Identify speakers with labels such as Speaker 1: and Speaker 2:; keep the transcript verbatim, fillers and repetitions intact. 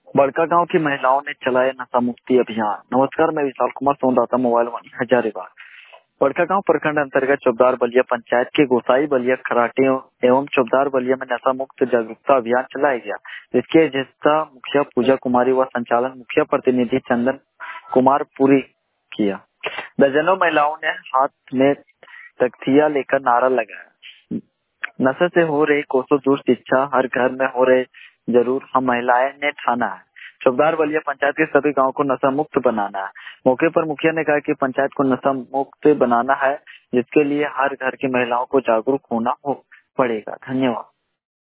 Speaker 1: बड़का गांव की महिलाओं ने चलाया नशा मुक्ति अभियान। नमस्कार, मैं विशाल कुमार, संवाददाता मोबाइल वाणी हजारीबाग। बड़का गांव प्रखंड अंतर्गत चौबदार बलिया पंचायत के गोसाई बलिया खराटे एवं चौबदार बलिया में नशा मुक्त जागरूकता अभियान चलाया गया, जिसकी अध्यक्षता मुखिया पूजा कुमारी व संचालन मुखिया प्रतिनिधि चंदन कुमार पुरी किया। दर्जनों महिलाओं ने हाथ में तख्तियां लेकर नारा लगाया, नशे से हो रही कोसों दूर शिक्षा, हर घर में हो रहे जरूर, हम महिलाएं ने ठाना है चौबदार बलिया पंचायत के सभी गांव को नशा मुक्त बनाना है। मौके पर मुखिया ने कहा कि पंचायत को नशा मुक्त बनाना है, जिसके लिए हर घर की महिलाओं को जागरूक होना हो पड़ेगा। धन्यवाद।